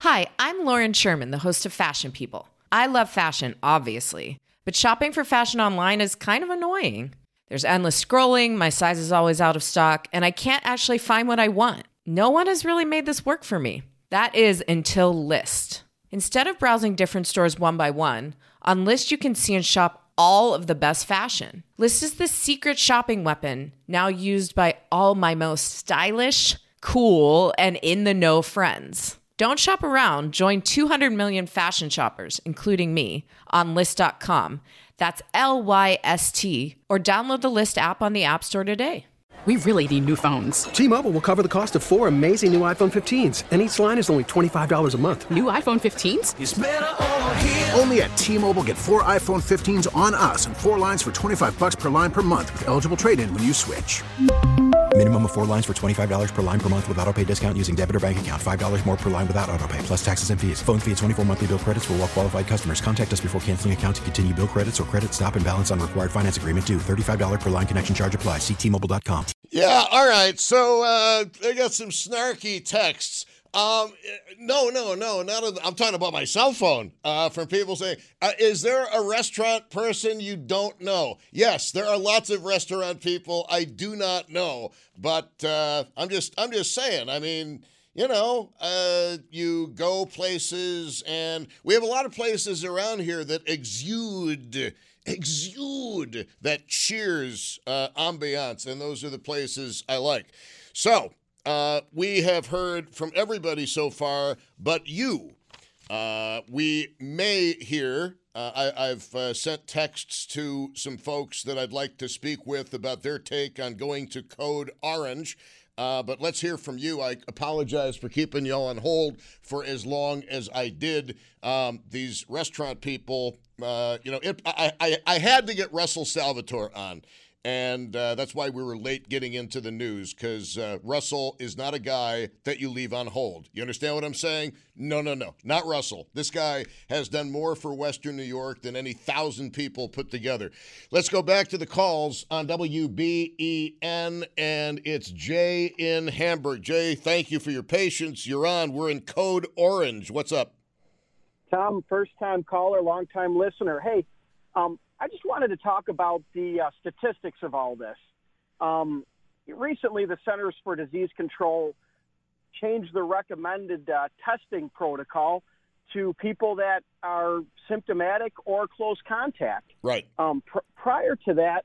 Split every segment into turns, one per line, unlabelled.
Hi, I'm Lauren Sherman, the host of Fashion People. I love fashion, obviously, but shopping for fashion online is kind of annoying. There's endless scrolling, my size is always out of stock, and I can't actually find what I want. No one has really made this work for me. That is until Lyst. Instead of browsing different stores one by one, on Lyst you can see and shop all of the best fashion. Lyst is the secret shopping weapon, now used by all my most stylish, cool, and in-the-know friends. Don't shop around. Join 200 million fashion shoppers, including me, on Lyst.com. That's Lyst, or download the Lyst app on the App Store today.
We really need new phones.
T-Mobile will cover the cost of 4 amazing new iPhone 15s, and each line is only $25 a month.
New iPhone 15s?
It's better over here. Only at T-Mobile, get 4 iPhone 15s on us and 4 lines for $25 per line per month with eligible trade-in when you switch.
Minimum of 4 lines for $25 per line per month with autopay discount using debit or bank account. $5 more per line without autopay, plus taxes and fees. Phone fee at 24 monthly bill credits for well-qualified customers. Contact us before canceling account to continue bill credits or credit stop and balance on required finance agreement due. $35 per line connection charge applies. See T-Mobile.com.
Yeah, all right. So I got some snarky texts. No, I'm talking about my cell phone from people saying, is there a restaurant person you don't know? Yes, there are lots of restaurant people I do not know, but I'm just saying, I mean, you know, you go places, and we have a lot of places around here that exude that Cheers ambiance, and those are the places I like. So we have heard from everybody so far, but you. We may hear, I've sent texts to some folks that I'd like to speak with about their take on going to Code Orange. But let's hear from you. I apologize for keeping y'all on hold for as long as I did. These restaurant people, I had to get Russell Salvatore on. And that's why we were late getting into the news, because Russell is not a guy that you leave on hold. You understand what I'm saying? No, not Russell. This guy has done more for Western New York than any 1,000 people put together. Let's go back to the calls on WBEN, and it's Jay in Hamburg. Jay, thank you for your patience. You're on. We're in Code Orange. What's up?
Tom, first-time caller, long-time listener. Hey, I just wanted to talk about the statistics of all this. Recently, the Centers for Disease Control changed the recommended testing protocol to people that are symptomatic or close contact.
Right.
Prior to that,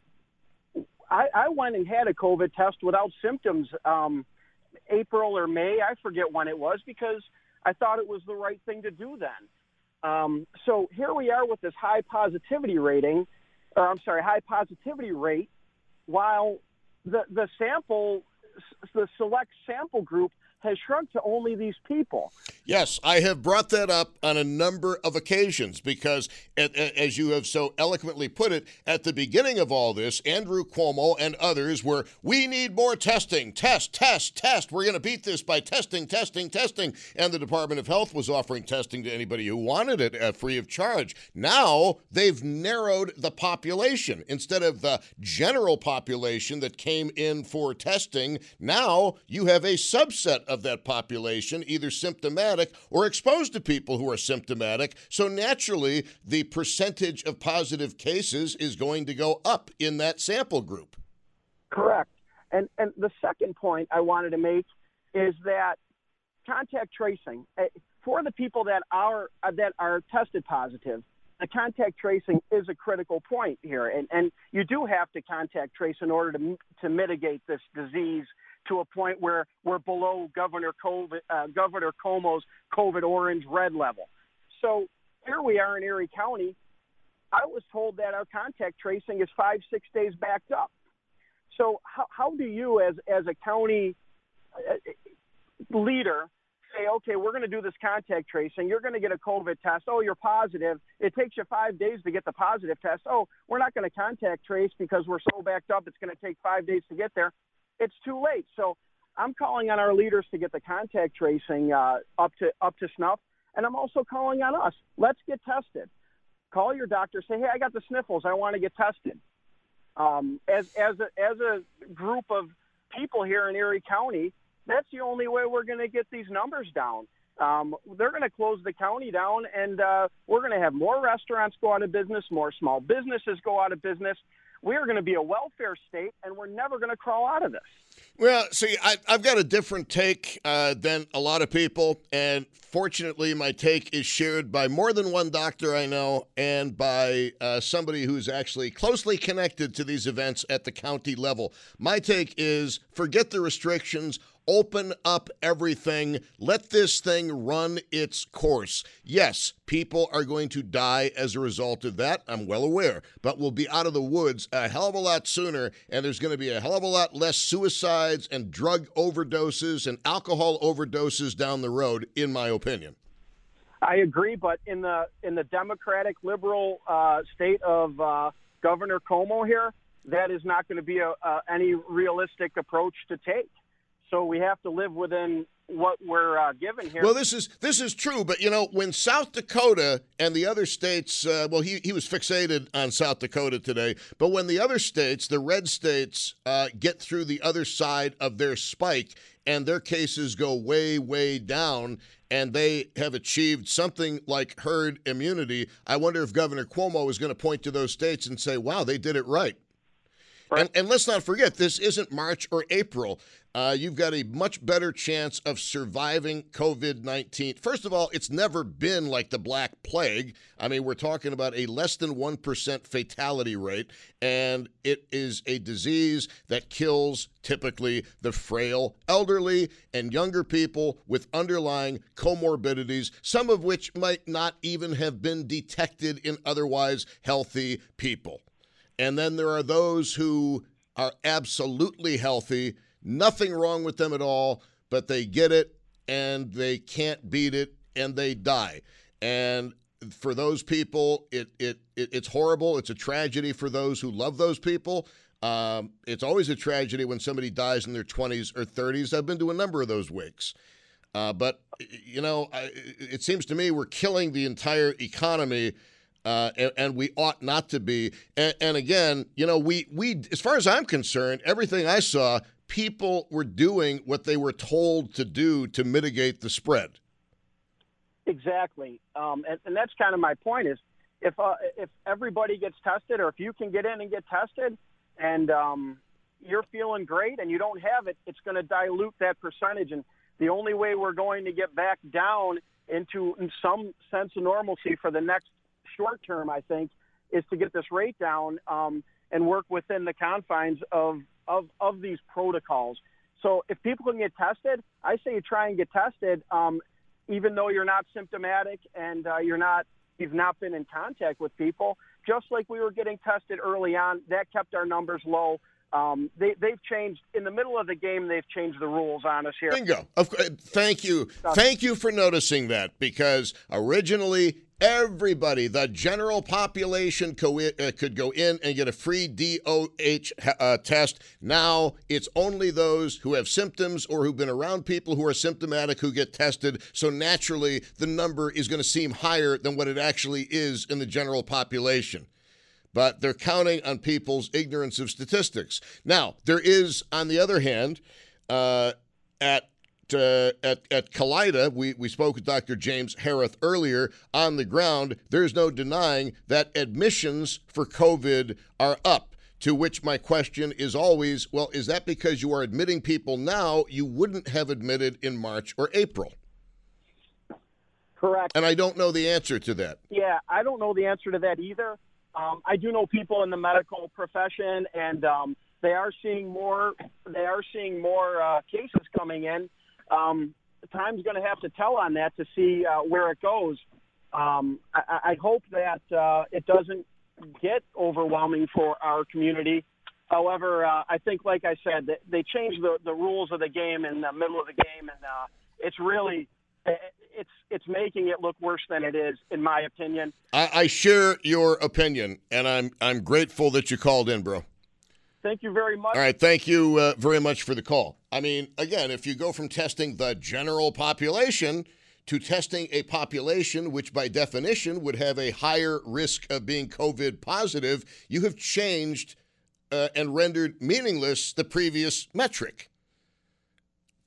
I went and had a COVID test without symptoms April or May. I forget when it was, because I thought it was the right thing to do then. So here we are with this high positivity rate, while the select sample group has shrunk to only these people.
Yes, I have brought that up on a number of occasions because, as you have so eloquently put it, at the beginning of all this, Andrew Cuomo and others were, we need more testing, test. We're going to beat this by testing. And the Department of Health was offering testing to anybody who wanted it free of charge. Now they've narrowed the population. Instead of the general population that came in for testing, now you have a subset of that population, either symptomatic or exposed to people who are symptomatic. So naturally, the percentage of positive cases is going to go up in that sample group.
Correct. And the second point I wanted to make is that contact tracing, for the people that are tested positive, the contact tracing is a critical point here. And you do have to contact trace in order to mitigate this disease to a point where we're below Governor Cuomo's COVID orange red level. So here we are in Erie County. I was told that our contact tracing is 5-6 days backed up. So how do you, as a county leader, say, okay, we're going to do this contact tracing. You're going to get a COVID test. Oh, you're positive. It takes you 5 days to get the positive test. Oh, we're not going to contact trace because we're so backed up. It's going to take 5 days to get there. It's too late. So I'm calling on our leaders to get the contact tracing up to snuff, and I'm also calling on us. Let's get tested. Call your doctor. Say, hey, I got the sniffles. I want to get tested. As a group of people here in Erie County, that's the only way we're going to get these numbers down. they're going to close the county down, and we're going to have more restaurants go out of business, more small businesses go out of business. We are going to be a welfare state, and we're never going to crawl out of this.
Well, see, I've got a different take than a lot of people, and fortunately my take is shared by more than one doctor I know and by somebody who's actually closely connected to these events at the county level. My take is forget the restrictions. Open up everything. Let this thing run its course. Yes, people are going to die as a result of that. I'm well aware. But we'll be out of the woods a hell of a lot sooner, and there's going to be a hell of a lot less suicides and drug overdoses and alcohol overdoses down the road, in my opinion.
I agree, but in the Democratic liberal state of Governor Cuomo here, that is not going to be any realistic approach to take. So we have to live within what we're given here.
Well, this is true, but, when South Dakota and the other states, he was fixated on South Dakota today, but when the other states, the red states, get through the other side of their spike and their cases go way, way down and they have achieved something like herd immunity, I wonder if Governor Cuomo is going to point to those states and say, wow, they did it right. Right. And let's not forget, this isn't March or April. You've got a much better chance of surviving COVID-19. First of all, it's never been like the Black Plague. I mean, we're talking about a less than 1% fatality rate, and it is a disease that kills typically the frail, elderly, and younger people with underlying comorbidities, some of which might not even have been detected in otherwise healthy people. And then there are those who are absolutely healthy, nothing wrong with them at all, but they get it and they can't beat it and they die. And for those people, it's horrible. It's a tragedy for those who love those people. It's always a tragedy when somebody dies in their 20s or 30s. I've been to a number of those wakes. But it seems to me we're killing the entire economy. And we ought not to be. And again, we as far as I'm concerned, everything I saw, people were doing what they were told to do to mitigate the spread.
Exactly. And that's kind of my point is if everybody gets tested, or if you can get in and get tested and you're feeling great and you don't have it, it's going to dilute that percentage. And the only way we're going to get back down into some sense of normalcy for the next short term, I think, is to get this rate down and work within the confines of these protocols. So if people can get tested, I say you try and get tested, even though you're not symptomatic and you've not been in contact with people. Just like we were getting tested early on, that kept our numbers low. They've changed in the middle of the game. They've changed the rules on us here.
Bingo. Thank you. Thank you for noticing that, because originally everybody, the general population, could go in and get a free DOH test. Now it's only those who have symptoms or who've been around people who are symptomatic who get tested. So naturally, the number is going to seem higher than what it actually is in the general population. But they're counting on people's ignorance of statistics. Now, there is, on the other hand, at Kaleida, we spoke with Dr. James Hareth earlier. On the ground, there's no denying that admissions for COVID are up, to which my question is always, well, is that because you are admitting people now you wouldn't have admitted in March or April?
Correct.
And I don't know the answer to that.
Yeah, I don't know the answer to that either. I do know people in the medical profession, and they are seeing more cases coming in. Time's going to have to tell on that to see where it goes. I hope that it doesn't get overwhelming for our community. However, I think, like I said, they changed the rules of the game in the middle of the game, and it's really it's making it look worse than it is, in my opinion.
I share your opinion, and I'm grateful that you called in, bro.
Thank you very much.
All right, thank you very much for the call. I mean, again, if you go from testing the general population to testing a population which by definition would have a higher risk of being COVID positive, you have changed and rendered meaningless the previous metric.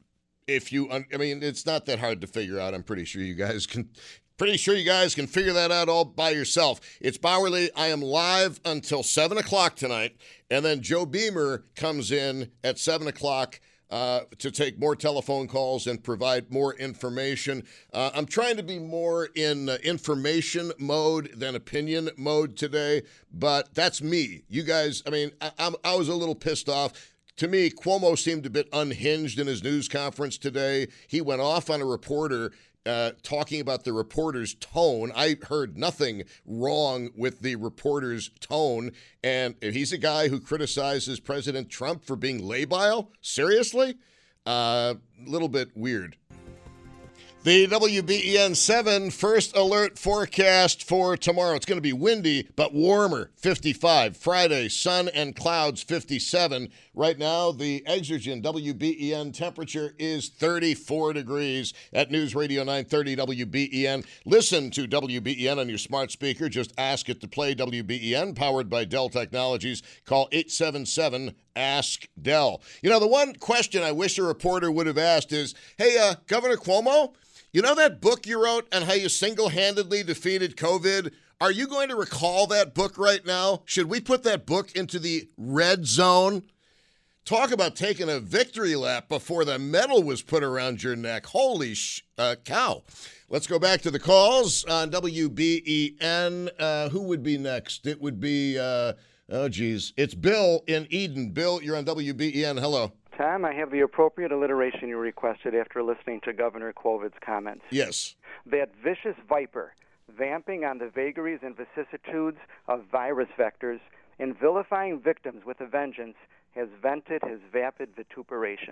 if you, I mean, it's not that hard to figure out. I'm pretty sure you guys can. Pretty sure you guys can figure that out all by yourself. It's Bauerle. I am live until 7 o'clock tonight, and then Joe Beamer comes in at 7 o'clock to take more telephone calls and provide more information. I'm trying to be more in information mode than opinion mode today, but that's me. You guys, I mean, I was a little pissed off. To me, Cuomo seemed a bit unhinged in his news conference today. He went off on a reporter talking about the reporter's tone. I heard nothing wrong with the reporter's tone. And he's a guy who criticizes President Trump for being labile? Seriously? Little bit weird. The WBEN 7 first alert forecast for tomorrow. It's going to be windy, but warmer, 55. Friday, sun and clouds, 57. Right now, the Exergen WBEN temperature is 34 degrees at News Radio 930 WBEN. Listen to WBEN on your smart speaker. Just ask it to play WBEN, powered by Dell Technologies. Call 877-ASK-DELL. You know, the one question I wish a reporter would have asked is, hey, Governor Cuomo, you know that book you wrote on how you single-handedly defeated COVID? Are you going to recall that book right now? Should we put that book into the red zone? Talk about taking a victory lap before the medal was put around your neck. Holy cow. Let's go back to the calls on WBEN. Who would be next? It would be, it's Bill in Eden. Bill, you're on WBEN. Hello.
Tom, I have the appropriate alliteration you requested after listening to Governor Quovid's comments.
Yes.
That vicious viper, vamping on the vagaries and vicissitudes of virus vectors and vilifying victims with a vengeance, has vented his vapid vituperation.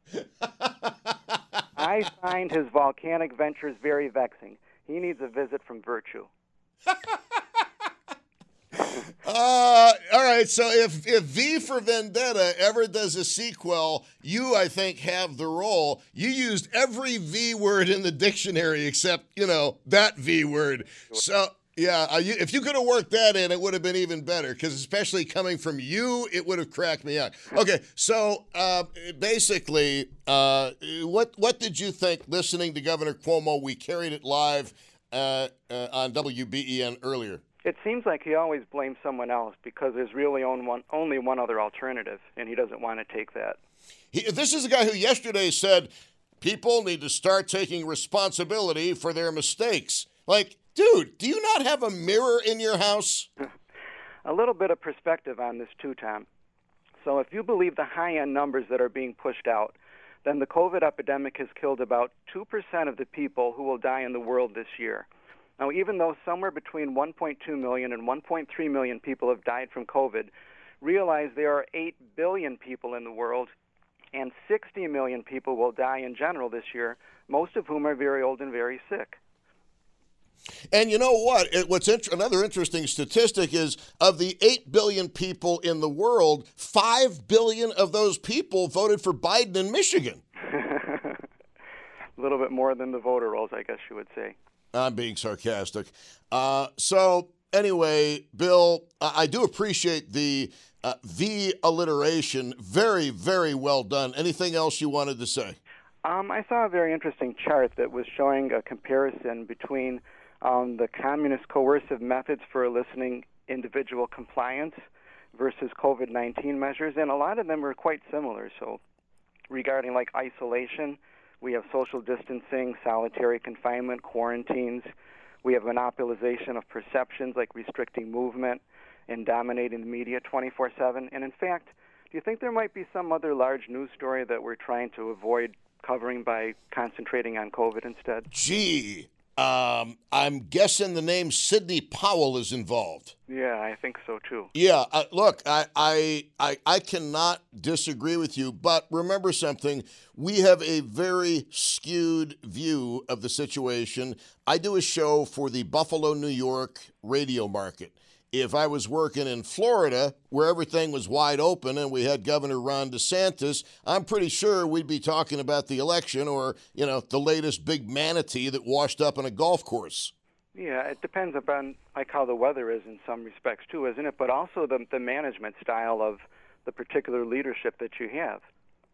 I find his volcanic ventures very vexing. He needs a visit from virtue.
All right, so if V for Vendetta ever does a sequel, you, I think, have the role. You used every V word in the dictionary except, that V word. So, yeah, if you could have worked that in, it would have been even better, because especially coming from you, it would have cracked me up. Okay, so basically, what did you think listening to Governor Cuomo? We carried it live on WBEN earlier.
It seems like he always blames someone else because there's really only one other alternative, and he doesn't want to take that.
This is a guy who yesterday said people need to start taking responsibility for their mistakes. Like, dude, do you not have a mirror in your house?
A little bit of perspective on this too, Tom. So if you believe the high-end numbers that are being pushed out, then the COVID epidemic has killed about 2% of the people who will die in the world this year. Now, even though somewhere between 1.2 million and 1.3 million people have died from COVID, realize there are 8 billion people in the world, and 60 million people will die in general this year, most of whom are very old and very sick.
And you know what? Another interesting statistic is of the 8 billion people in the world, 5 billion of those people voted for Biden in Michigan.
A little bit more than the voter rolls, I guess you would say.
I'm being sarcastic. So anyway, Bill, I do appreciate the alliteration. Very, very well done. Anything else you wanted to say?
I saw a very interesting chart that was showing a comparison between the communist coercive methods for eliciting individual compliance versus COVID-19 measures, and a lot of them were quite similar. So regarding like isolation, we have social distancing, solitary confinement, quarantines. We have monopolization of perceptions like restricting movement and dominating the media 24/7. And in fact, do you think there might be some other large news story that we're trying to avoid covering by concentrating on COVID instead?
Gee, I'm guessing the name Sidney Powell is involved.
Yeah, I think so too.
Yeah, look, I cannot disagree with you, but remember something. We have a very skewed view of the situation. I do a show for the Buffalo, New York radio market. If I was working in Florida, where everything was wide open and we had Governor Ron DeSantis, I'm pretty sure we'd be talking about the election or, the latest big manatee that washed up on a golf course.
Yeah, it depends upon how the weather is in some respects too, isn't it? But also the management style of the particular leadership that you have.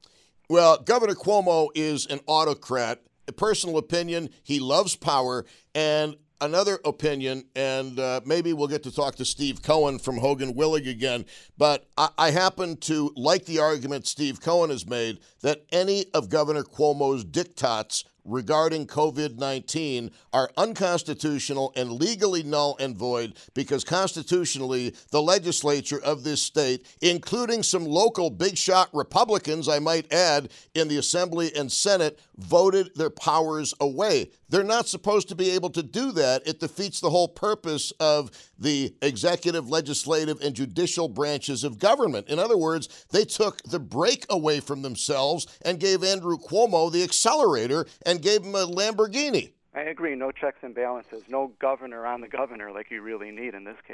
Well, Governor Cuomo is an autocrat. A personal opinion, he loves power. And another opinion, and maybe we'll get to talk to Steve Cohen from Hogan Willig again, but I happen to like the argument Steve Cohen has made that any of Governor Cuomo's diktats regarding COVID-19 are unconstitutional and legally null and void because constitutionally the legislature of this state, including some local big shot Republicans, I might add, in the Assembly and Senate, voted their powers away. They're not supposed to be able to do that. It defeats the whole purpose of the executive, legislative, and judicial branches of government. In other words, they took the brake away from themselves and gave Andrew Cuomo the accelerator and gave him a Lamborghini.
I agree. No checks and balances. No governor on the governor like you really need in this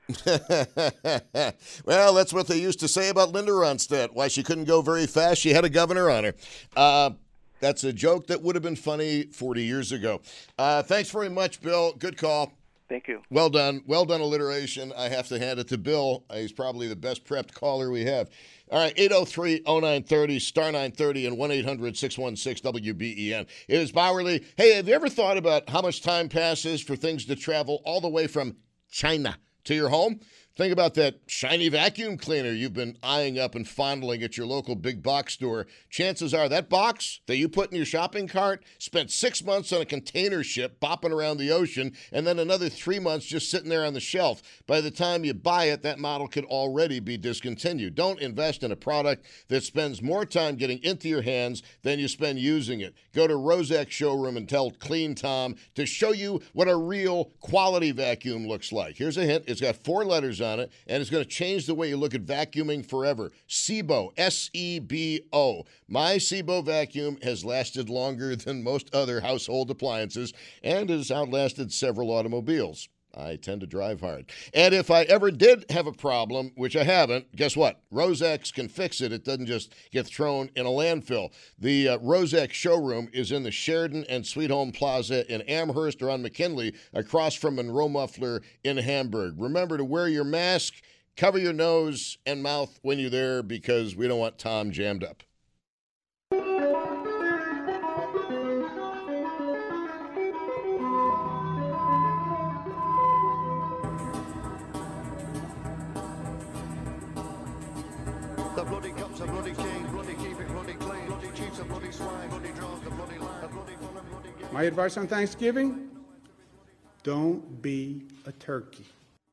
case.
Well, that's what they used to say about Linda Ronstadt. Why she couldn't go very fast. She had a governor on her. That's a joke that would have been funny 40 years ago. Thanks very much, Bill. Good call.
Thank you.
Well done. Well done alliteration. I have to hand it to Bill. He's probably the best prepped caller we have. All right, 803-0930, star 930, and 1-800-616-WBEN. It is Bowerly. Hey, have you ever thought about how much time passes for things to travel all the way from China to your home? Think about that shiny vacuum cleaner you've been eyeing up and fondling at your local big box store. Chances are that box that you put in your shopping cart spent 6 months on a container ship bopping around the ocean and then another 3 months just sitting there on the shelf. By the time you buy it, that model could already be discontinued. Don't invest in a product that spends more time getting into your hands than you spend using it. Go to Rozak Showroom and tell Clean Tom to show you what a real quality vacuum looks like. Here's a hint. It's got 4 letters on it, and it's going to change the way you look at vacuuming forever. Sebo, S-E-B-O. My Sebo vacuum has lasted longer than most other household appliances and has outlasted several automobiles. I tend to drive hard. And if I ever did have a problem, which I haven't, guess what? Rosex can fix it. It doesn't just get thrown in a landfill. The Rosex showroom is in the Sheridan and Sweet Home Plaza in Amherst or on McKinley, across from Monroe Muffler in Hamburg. Remember to wear your mask, cover your nose and mouth when you're there, because we don't want Tom jammed up.
The bloody cops, a bloody king, bloody keep it, bloody clean, bloody chiefs, a bloody swine, bloody draws, the bloody line, a bloody fun, a bloody game.
My advice on Thanksgiving, don't be a turkey.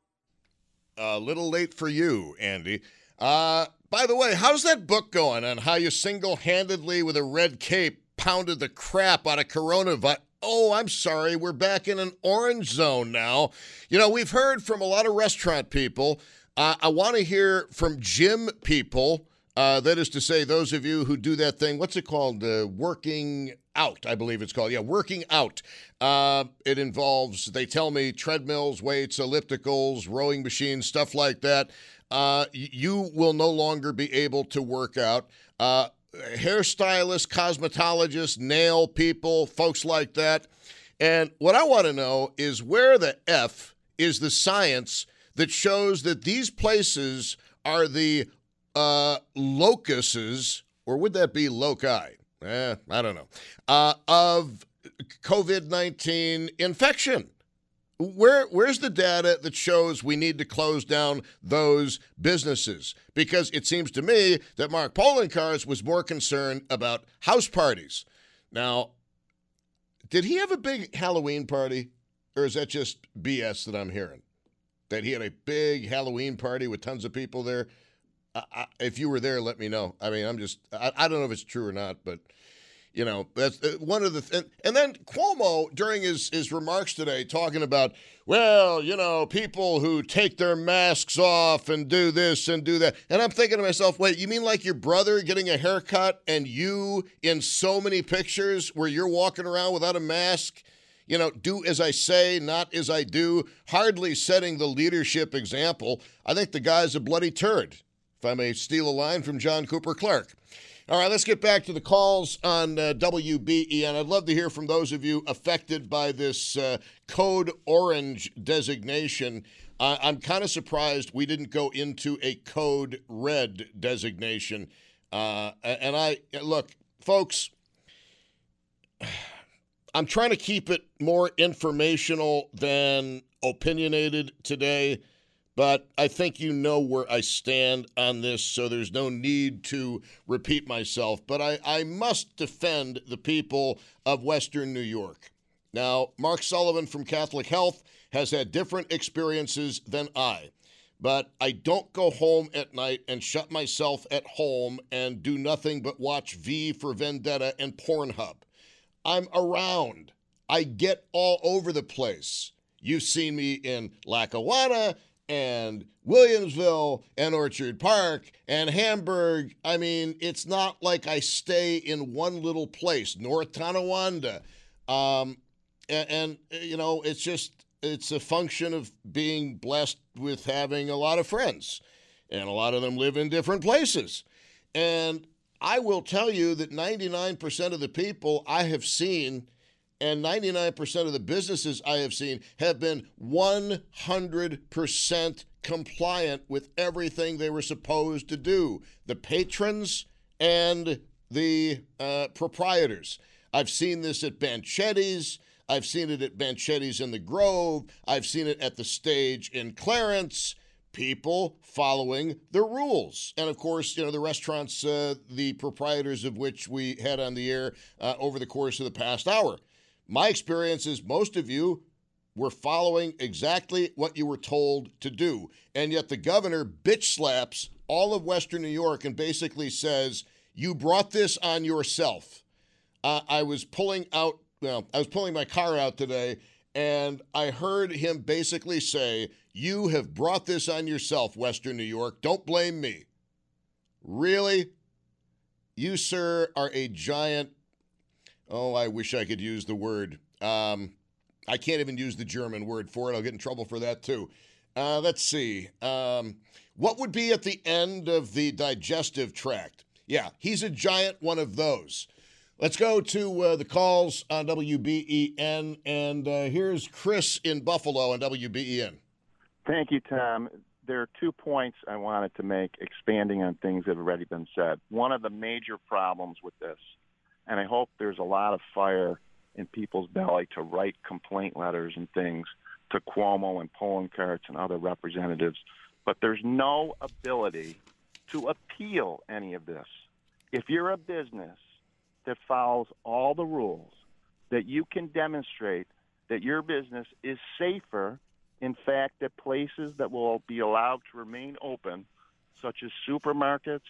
A little late for you, Andy. By the way, how's that book going on how you single-handedly with a red cape pounded the crap out of coronavirus? Oh, I'm sorry. We're back in an orange zone now. You know, we've heard from a lot of restaurant people. I want to hear from gym people. That is to say, those of you who do that thing. What's it called? Working out, I believe it's called. Yeah, working out. It involves, they tell me, treadmills, weights, ellipticals, rowing machines, stuff like that. You will no longer be able to work out. Hairstylists, cosmetologists, nail people, folks like that. And what I want to know is where the F is the science that shows that these places are the locuses, or would that be loci? I don't know, of COVID-19 infection. Where's the data that shows we need to close down those businesses? Because it seems to me that Mark Poloncarz was more concerned about house parties. Now, did he have a big Halloween party, or is that just BS that I'm hearing? That he had a big Halloween party with tons of people there? If you were there, let me know. I mean, I don't know if it's true or not, but, you know, that's one of the and then Cuomo, during his remarks today, talking about, well, you know, people who take their masks off and do this and do that. And I'm thinking to myself, wait, you mean like your brother getting a haircut and you in so many pictures where you're walking around without a mask? You know, do as I say, not as I do, hardly setting the leadership example. I think the guy's a bloody turd, if I may steal a line from John Cooper Clarke. All right, let's get back to the calls on WBEN. I'd love to hear from those of you affected by this Code Orange designation. I'm kind of surprised we didn't go into a Code Red designation. And I look, folks, I'm trying to keep it more informational than opinionated today, but I think you know where I stand on this, so there's no need to repeat myself. But I must defend the people of Western New York. Now, Mark Sullivan from Catholic Health has had different experiences than I. But I don't go home at night and shut myself at home and do nothing but watch V for Vendetta and Pornhub. I'm around. I get all over the place. You've seen me in Lackawanna and Williamsville and Orchard Park and Hamburg. I mean, it's not like I stay in one little place, North Tonawanda. And you know, it's a function of being blessed with having a lot of friends. And a lot of them live in different places. And I will tell you that 99% of the people I have seen and 99% of the businesses I have seen have been 100% compliant with everything they were supposed to do. The patrons and the proprietors. I've seen this at Banchetti's. I've seen it at Banchetti's in the Grove. I've seen it at the Stage in Clarence. People following the rules. And, of course, you know, the restaurants, the proprietors of which we had on the air over the course of the past hour. My experience is most of you were following exactly what you were told to do. And yet the governor bitch slaps all of Western New York and basically says, you brought this on yourself. I was pulling my car out today, and I heard him basically say, you have brought this on yourself, Western New York. Don't blame me. Really? You, sir, are a giant. Oh, I wish I could use the word. I can't even use the German word for it. I'll get in trouble for that, too. Let's see. What would be at the end of the digestive tract? Yeah, he's a giant one of those. Let's go to the calls on WBEN, and here's Chris in Buffalo on WBEN.
Thank you, Tom. There are 2 points I wanted to make, expanding on things that have already been said. One of the major problems with this, and I hope there's a lot of fire in people's belly to write complaint letters and things to Cuomo and polling carts and other representatives, but there's no ability to appeal any of this. If you're a business that follows all the rules, that you can demonstrate that your business is safer, in fact, that places that will be allowed to remain open, such as supermarkets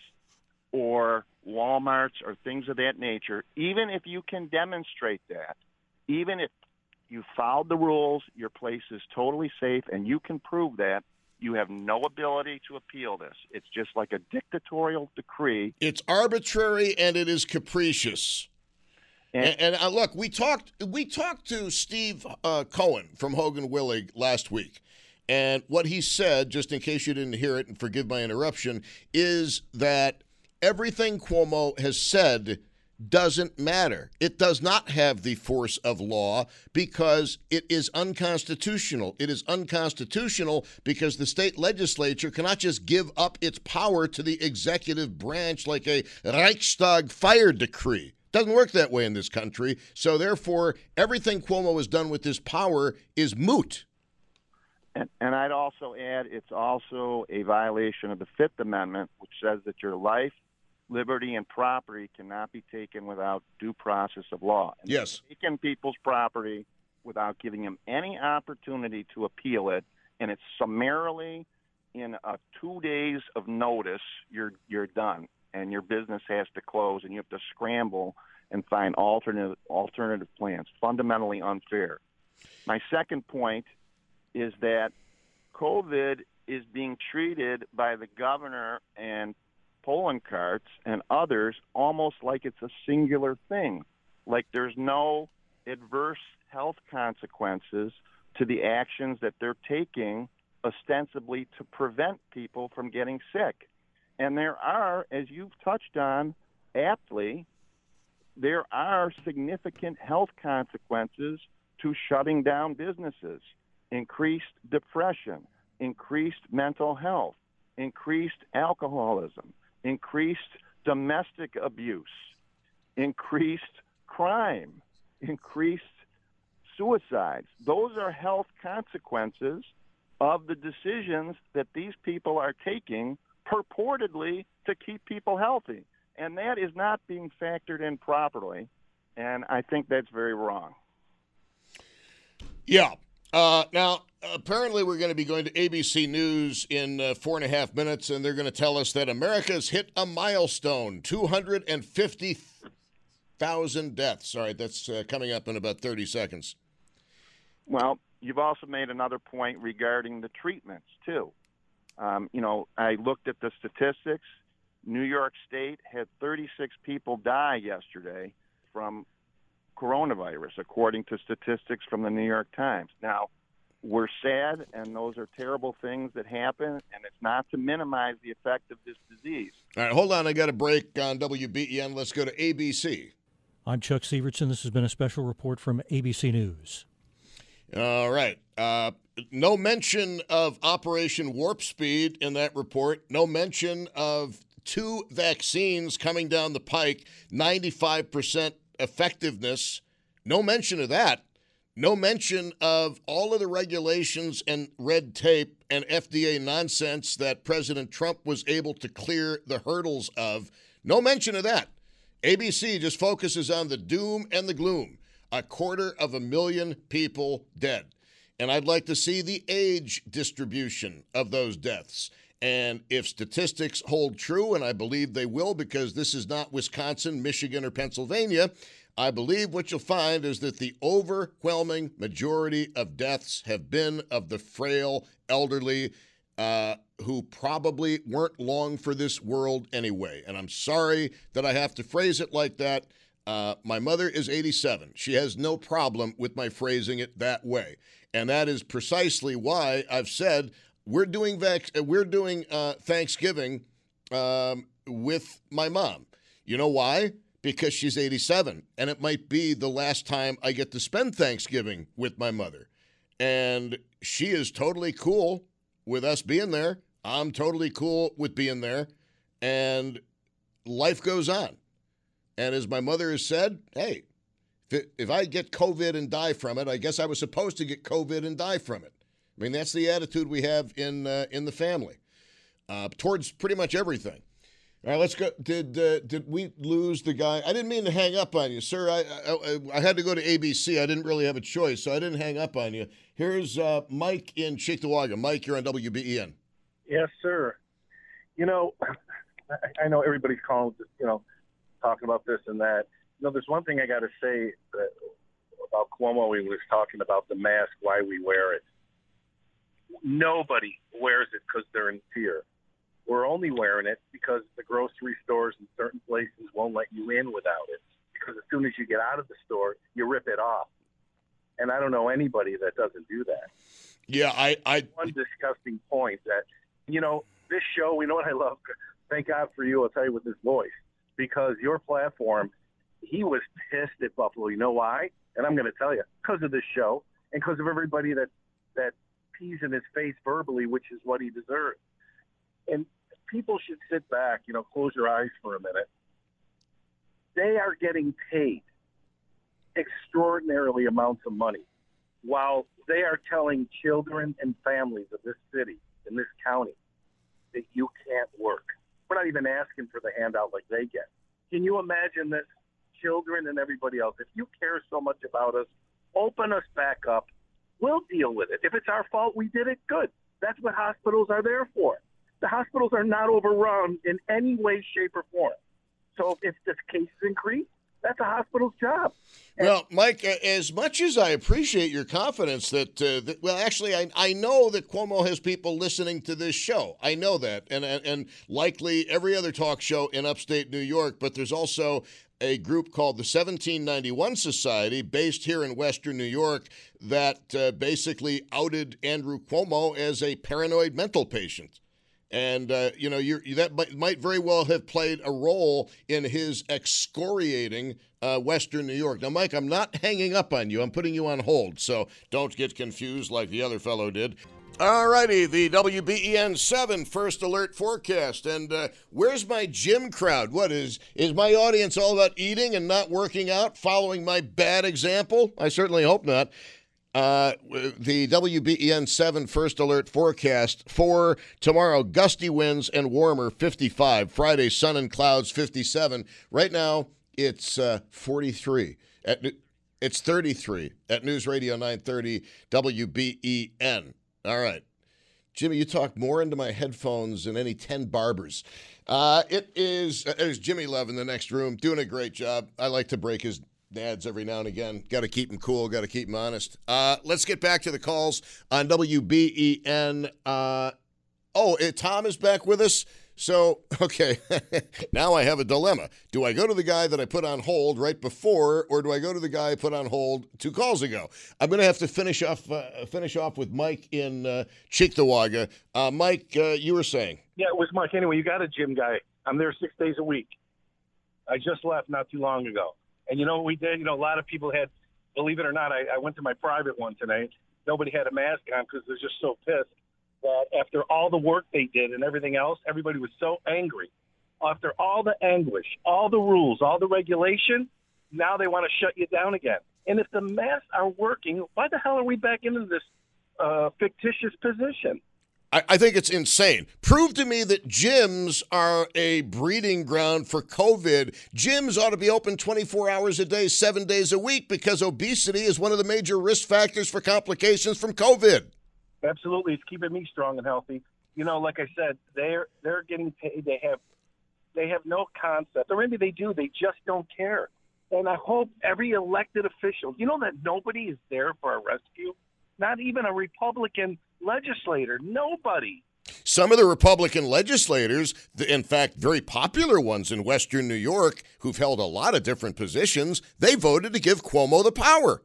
or Walmarts or things of that nature, even if you can demonstrate that, even if you followed the rules, your place is totally safe, and you can prove that, you have no ability to appeal this. It's just like a dictatorial decree.
It's arbitrary and it is capricious. And look, we talked to Steve Cohen from Hogan Willig last week, and what he said, just in case you didn't hear it, and forgive my interruption, is that everything Cuomo has said doesn't matter. It does not have the force of law because it is unconstitutional. It is unconstitutional because the state legislature cannot just give up its power to the executive branch like a Reichstag fire decree. Doesn't work that way in this country. So therefore, everything Cuomo has done with this power is moot.
And I'd also add it's also a violation of the Fifth Amendment, which says that your life, liberty, and property cannot be taken without due process of law. And
yes.
Taking people's property without giving them any opportunity to appeal it, and it's summarily in 2 days of notice, you're done, and your business has to close, and you have to scramble and find alternative plans. Fundamentally unfair. My second point is that COVID is being treated by the governor and polling carts and others almost like it's a singular thing, like there's no adverse health consequences to the actions that they're taking ostensibly to prevent people from getting sick. And there are, as you've touched on aptly, there are significant health consequences to shutting down businesses: increased depression, increased mental health, increased alcoholism, increased domestic abuse, increased crime, increased suicides. Those are health consequences of the decisions that these people are taking purportedly to keep people healthy. And that is not being factored in properly, and I think that's very wrong.
Yeah. Now, apparently we're going to be going to ABC News in 4.5 minutes, and they're going to tell us that America's hit a milestone, 250,000 deaths. All right, that's coming up in about 30 seconds.
Well, you've also made another point regarding the treatments, too. I looked at the statistics. New York State had 36 people die yesterday from coronavirus, according to statistics from the New York Times. Now, we're sad, and those are terrible things that happen, and it's not to minimize the effect of this disease.
All right, hold on. I got a break on WBEN. Let's go to ABC.
I'm Chuck Severson. This has been a special report from ABC News.
All right. No mention of Operation Warp Speed in that report. No mention of 2 vaccines coming down the pike, 95% effectiveness. No mention of that. No mention of all of the regulations and red tape and FDA nonsense that President Trump was able to clear the hurdles of. No mention of that. ABC just focuses on the doom and the gloom. 250,000 people dead. And I'd like to see the age distribution of those deaths. And if statistics hold true, and I believe they will because this is not Wisconsin, Michigan, or Pennsylvania, I believe what you'll find is that the overwhelming majority of deaths have been of the frail, elderly, who probably weren't long for this world anyway. And I'm sorry that I have to phrase it like that. My mother is 87. She has no problem with my phrasing it that way. And that is precisely why I've said we're doing Thanksgiving with my mom. You know why? Because she's 87, and it might be the last time I get to spend Thanksgiving with my mother. And she is totally cool with us being there. I'm totally cool with being there. And life goes on. And as my mother has said, hey, if I get COVID and die from it, I guess I was supposed to get COVID and die from it. I mean, that's the attitude we have in the family towards pretty much everything. All right, let's go. Did we lose the guy? I didn't mean to hang up on you, sir. I had to go to ABC. I didn't really have a choice, so I didn't hang up on you. Here's Mike in Cheektowaga. Mike, you're on WBEN.
Yes, sir. I know everybody's calling, talking about this and that. There's one thing I got to say about Cuomo. He was talking about the mask, why we wear it. Nobody wears it because they're in fear. We're only wearing it because the grocery stores in certain places won't let you in without it. Because as soon as you get out of the store, you rip it off. And I don't know anybody that doesn't do that.
Yeah,
One disgusting point that, this show, we know what I love. Thank God for you, I'll tell you, with his voice. Because your platform, he was pissed at Buffalo. You know why? And I'm going to tell you. Because of this show and because of everybody that pees in his face verbally, which is what he deserves. And people should sit back, close your eyes for a minute. They are getting paid extraordinarily amounts of money while they are telling children and families of this city, in this county, that you can't work. We're not even asking for the handout like they get. Can you imagine this? Children and everybody else, if you care so much about us, open us back up. We'll deal with it. If it's our fault, we did it, good. That's what hospitals are there for. The hospitals are not overrun in any way, shape, or form. So if this cases increase, that's a hospital's job.
Well, Mike, as much as I appreciate your confidence that actually, I know that Cuomo has people listening to this show. I know that, and likely every other talk show in upstate New York, but there's also a group called the 1791 Society based here in Western New York that basically outed Andrew Cuomo as a paranoid mental patient. And, that might very well have played a role in his excoriating Western New York. Now, Mike, I'm not hanging up on you. I'm putting you on hold, so don't get confused like the other fellow did. All righty, the WBEN 7 First Alert forecast. And where's my gym crowd? What is my audience all about eating and not working out, following my bad example? I certainly hope not. The WBEN 7 First Alert forecast for tomorrow, gusty winds and warmer, 55. Friday, sun and clouds, 57. Right now, it's 43. It's 33 at News Radio 930 WBEN. All right. Jimmy, you talk more into my headphones than any 10 barbers. There's Jimmy Love in the next room, doing a great job. I like to break his nads every now and again. Got to keep him cool, got to keep him honest. Let's get back to the calls on WBEN. Tom is back with us. So, okay, now I have a dilemma. Do I go to the guy that I put on hold right before, or do I go to the guy I put on hold 2 calls ago? I'm going to have to finish off with Mike in Cheektowaga. Mike, you were saying?
Yeah, it was Mike. Anyway, you got a gym guy. I'm there 6 days a week. I just left not too long ago. And you know what we did? You know, a lot of people had, believe it or not, I went to my private one tonight. Nobody had a mask on because they're just so pissed that after all the work they did and everything else, everybody was so angry. After all the anguish, all the rules, all the regulation, now they want to shut you down again. And if the masks are working, why the hell are we back into this fictitious position?
I think it's insane. Prove to me that gyms are a breeding ground for COVID. Gyms ought to be open 24 hours a day, 7 days a week, because obesity is one of the major risk factors for complications from COVID.
Absolutely. It's keeping me strong and healthy. You know, like I said, they're getting paid. They have no concept. Or maybe they do. They just don't care. And I hope every elected official, you know that nobody is there for a rescue? Not even a Republican legislator. Nobody.
Some of the Republican legislators, in fact, very popular ones in Western New York, who've held a lot of different positions, they voted to give Cuomo the power.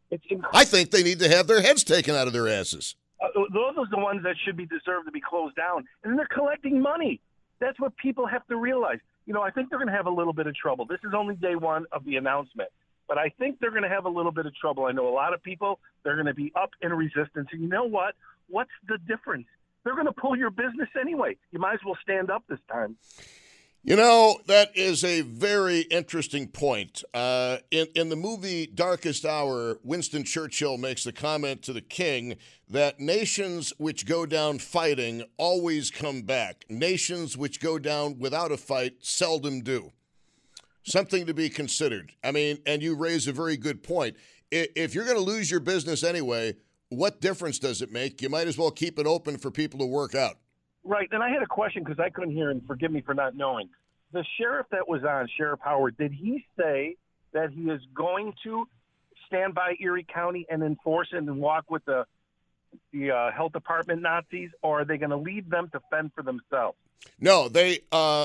I think they need to have their heads taken out of their asses.
Those are the ones that should be deserved to be closed down. And they're collecting money. That's what people have to realize. You know, I think they're going to have a little bit of trouble. This is only day one of the announcement. But I think they're going to have a little bit of trouble. I know a lot of people, they're going to be up in resistance. And you know what? What's the difference? They're going to pull your business anyway. You might as well stand up this time.
You know, that is a very interesting point. In the movie Darkest Hour, Winston Churchill makes the comment to the king that nations which go down fighting always come back. Nations which go down without a fight seldom do. Something to be considered. I mean, and you raise a very good point. If you're going to lose your business anyway, what difference does it make? You might as well keep it open for people to work out.
Right, and I had a question because I couldn't hear, and forgive me for not knowing. The sheriff that was on, Sheriff Howard, did he say that he is going to stand by Erie County and enforce it and walk with the health department Nazis, or are they going to leave them to fend for themselves?
No, they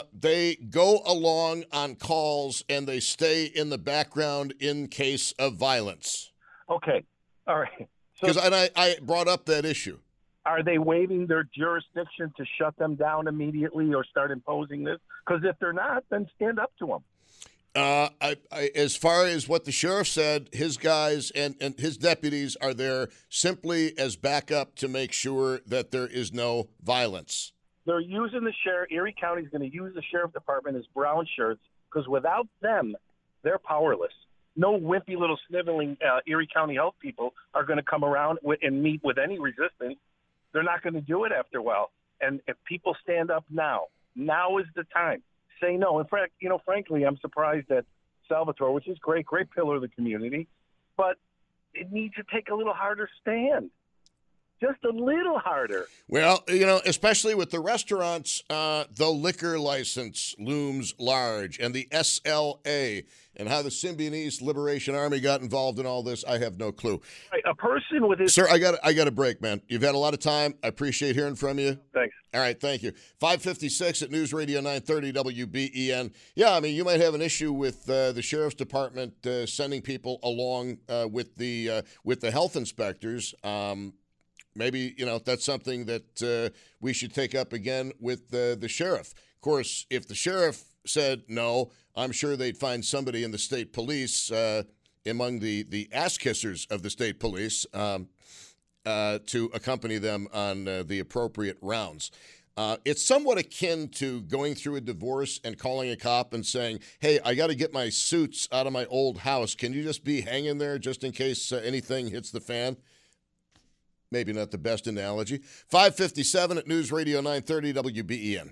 go along on calls and they stay in the background in case of violence.
Okay, all right.
Because I brought up that issue.
Are they waiving their jurisdiction to shut them down immediately or start imposing this? Because if they're not, then stand up to them.
As far as what the sheriff said, his guys and his deputies are there simply as backup to make sure that there is no violence.
They're using the sheriff. Erie County is going to use the sheriff department as brown shirts because without them, they're powerless. No wimpy little sniveling Erie County health people are going to come around and meet with any resistance. They're not going to do it after a while. And if people stand up now is the time. Say no. In fact, you know, frankly, I'm surprised that Salvatore, which is great pillar of the community, but it needs to take a little harder stand. Just a little harder.
Well, you know, especially with the restaurants, the liquor license looms large, and the SLA, and how the Symbionese Liberation Army got involved in all this, I have no clue.
Right, a person with his...
Sir, I got a break, man. You've had a lot of time. I appreciate hearing from you.
Thanks.
All right, thank you. 5:56 at News Radio 930 WBEN. Yeah, I mean, you might have an issue with the sheriff's department sending people along with the health inspectors. Maybe, you know, that's something that we should take up again with the sheriff. Of course, if the sheriff said no, I'm sure they'd find somebody in the state police among the ass kissers of the state police. to accompany them on the appropriate rounds. It's somewhat akin to going through a divorce and calling a cop and saying, hey, I got to get my suits out of my old house. Can you just be hanging there just in case anything hits the fan? Maybe not the best analogy. 5:57 at News Radio 930 WBEN.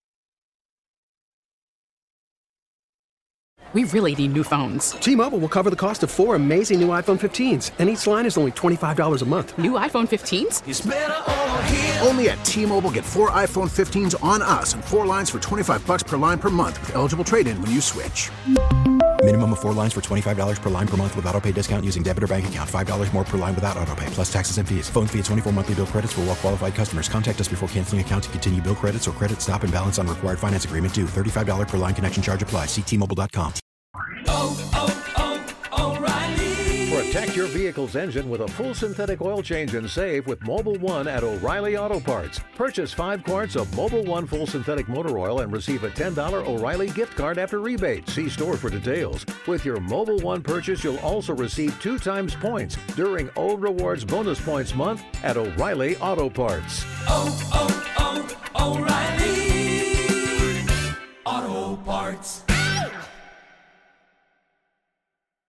We really need new phones.
T-Mobile will cover the cost of 4 amazing new iPhone 15s, and each line is only $25 a month.
New iPhone 15s?
It's better over here. Only at T-Mobile, get 4 iPhone 15s on us and 4 lines for $25 per line per month with eligible trade-in when you switch.
Minimum of 4 lines for $25 per line per month with autopay discount using debit or bank account. $5 more per line without autopay, plus taxes and fees. Phone fee at 24 monthly bill credits for well-qualified customers. Contact us before canceling account to continue bill credits or credit stop and balance on required finance agreement due. $35 per line connection charge applies. See T-Mobile.com.
Protect your vehicle's engine with a full synthetic oil change and save with Mobil 1 at O'Reilly Auto Parts. Purchase 5 quarts of Mobil 1 full synthetic motor oil and receive a $10 O'Reilly gift card after rebate. See store for details. With your Mobil 1 purchase, you'll also receive 2 times points during O Rewards Bonus Points Month at O'Reilly Auto Parts.
O'Reilly Auto Parts.